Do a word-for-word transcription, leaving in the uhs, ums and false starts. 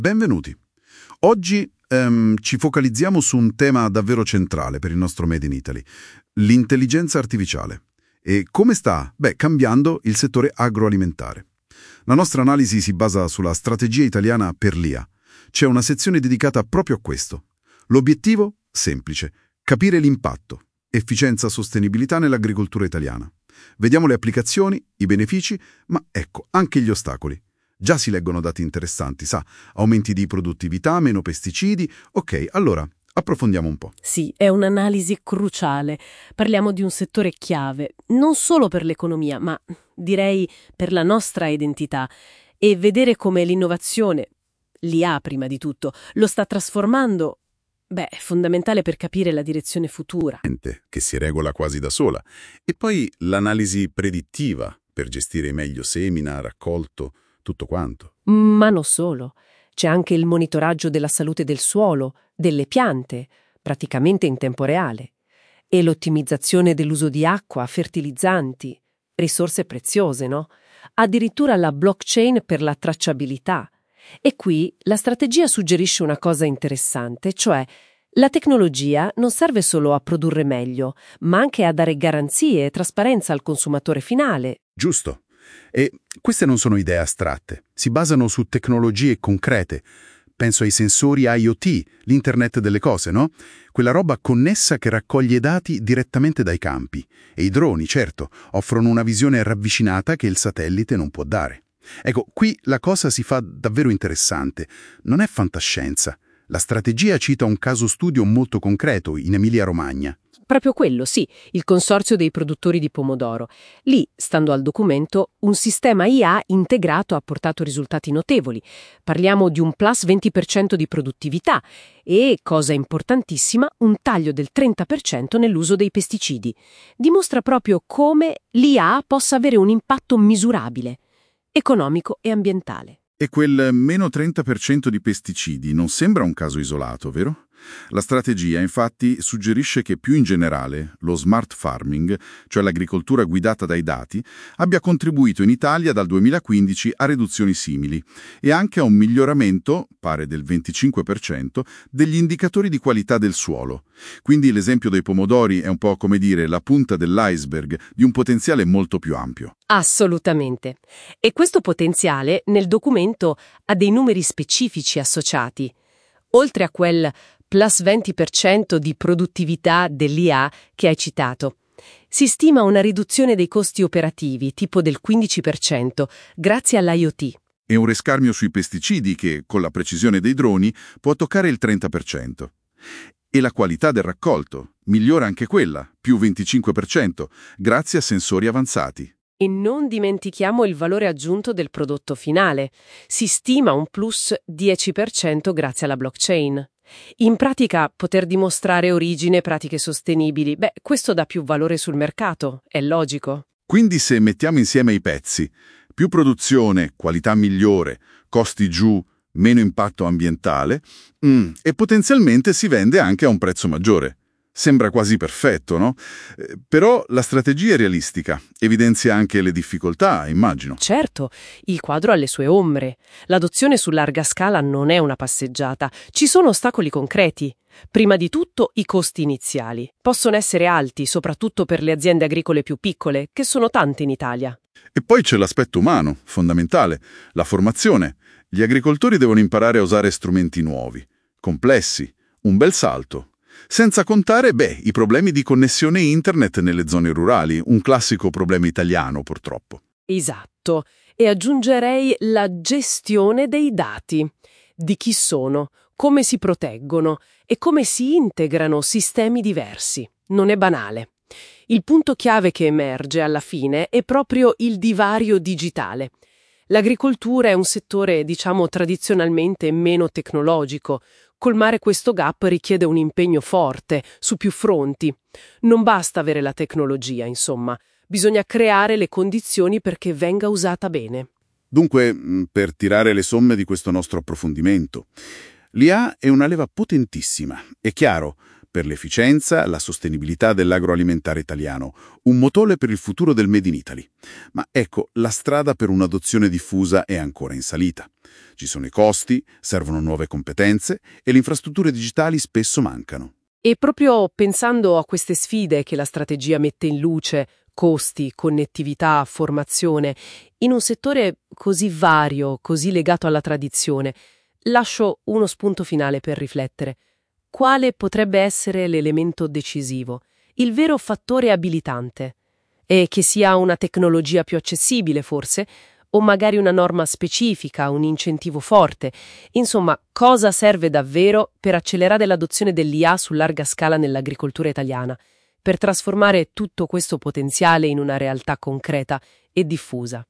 Benvenuti. Oggi ehm, ci focalizziamo su un tema davvero centrale per il nostro Made in Italy, l'intelligenza artificiale. E come sta? Beh, cambiando il settore agroalimentare. La nostra analisi si basa sulla strategia italiana per l'I A. C'è una sezione dedicata proprio a questo. L'obiettivo? Semplice. Capire l'impatto, efficienza e sostenibilità nell'agricoltura italiana. Vediamo le applicazioni, i benefici, ma ecco, anche gli ostacoli. Già si leggono dati interessanti, sa, aumenti di produttività, meno pesticidi. Ok, allora, approfondiamo un po'. Sì, è un'analisi cruciale. Parliamo di un settore chiave, non solo per l'economia, ma direi per la nostra identità. E vedere come l'innovazione, l'I A prima di tutto, lo sta trasformando, beh, è fondamentale per capire la direzione futura. Che si regola quasi da sola. E poi l'analisi predittiva per gestire meglio semina, raccolto, tutto quanto. Ma non solo. C'è anche il monitoraggio della salute del suolo, delle piante, praticamente in tempo reale, e l'ottimizzazione dell'uso di acqua, fertilizzanti, risorse preziose, no? Addirittura la blockchain per la tracciabilità. E qui la strategia suggerisce una cosa interessante, cioè la tecnologia non serve solo a produrre meglio, ma anche a dare garanzie e trasparenza al consumatore finale. Giusto. E queste non sono idee astratte, si basano su tecnologie concrete. Penso ai sensori IoT, l'Internet delle cose, no? Quella roba connessa che raccoglie dati direttamente dai campi. E i droni, certo, offrono una visione ravvicinata che il satellite non può dare. Ecco, qui la cosa si fa davvero interessante. Non è fantascienza. La strategia cita un caso studio molto concreto in Emilia-Romagna. Proprio quello, sì, il consorzio dei produttori di pomodoro. Lì, stando al documento, un sistema I A integrato ha portato risultati notevoli. Parliamo di un plus venti per cento di produttività e, cosa importantissima, un taglio del trenta per cento nell'uso dei pesticidi. Dimostra proprio come l'I A possa avere un impatto misurabile, economico e ambientale. E quel meno trenta per cento di pesticidi non sembra un caso isolato, vero? La strategia, infatti, suggerisce che più in generale lo smart farming, cioè l'agricoltura guidata dai dati, abbia contribuito in Italia dal duemilaquindici a riduzioni simili e anche a un miglioramento, pare del venticinque per cento, degli indicatori di qualità del suolo. Quindi l'esempio dei pomodori è un po' come dire la punta dell'iceberg di un potenziale molto più ampio. Assolutamente. E questo potenziale nel documento ha dei numeri specifici associati. Oltre a quel plus venti per cento di produttività dell'I A che hai citato, si stima una riduzione dei costi operativi tipo del quindici per cento grazie all'IoT. E un risparmio sui pesticidi che, con la precisione dei droni, può toccare il trenta per cento. E la qualità del raccolto migliora anche quella, più venticinque per cento, grazie a sensori avanzati. E non dimentichiamo il valore aggiunto del prodotto finale. Si stima un plus dieci per cento grazie alla blockchain. In pratica, poter dimostrare origine e pratiche sostenibili, beh, questo dà più valore sul mercato, è logico. Quindi se mettiamo insieme i pezzi, più produzione, qualità migliore, costi giù, meno impatto ambientale, mm, e potenzialmente si vende anche a un prezzo maggiore. Sembra quasi perfetto, no? Eh, però la strategia è realistica, evidenzia anche le difficoltà, immagino. Certo, il quadro ha le sue ombre. L'adozione su larga scala non è una passeggiata. Ci sono ostacoli concreti. Prima di tutto i costi iniziali. Possono essere alti, soprattutto per le aziende agricole più piccole, che sono tante in Italia. E poi c'è l'aspetto umano, fondamentale, la formazione. Gli agricoltori devono imparare a usare strumenti nuovi, complessi, un bel salto. Senza contare, beh, i problemi di connessione internet nelle zone rurali, un classico problema italiano, purtroppo. Esatto. E aggiungerei la gestione dei dati. Di chi sono, come si proteggono e come si integrano sistemi diversi. Non è banale. Il punto chiave che emerge alla fine è proprio il divario digitale. L'agricoltura è un settore, diciamo, tradizionalmente meno tecnologico. Colmare questo gap richiede un impegno forte, su più fronti. Non basta avere la tecnologia, insomma. Bisogna creare le condizioni perché venga usata bene. Dunque, per tirare le somme di questo nostro approfondimento, l'I A è una leva potentissima, è chiaro, per l'efficienza, la sostenibilità dell'agroalimentare italiano, un motore per il futuro del Made in Italy. Ma ecco, la strada per un'adozione diffusa è ancora in salita. Ci sono i costi, servono nuove competenze e le infrastrutture digitali spesso mancano. E proprio pensando a queste sfide che la strategia mette in luce, costi, connettività, formazione, in un settore così vario, così legato alla tradizione, lascio uno spunto finale per riflettere. Quale potrebbe essere l'elemento decisivo, il vero fattore abilitante? E che sia una tecnologia più accessibile, forse? O magari una norma specifica, un incentivo forte? Insomma, cosa serve davvero per accelerare l'adozione dell'I A su larga scala nell'agricoltura italiana, per trasformare tutto questo potenziale in una realtà concreta e diffusa?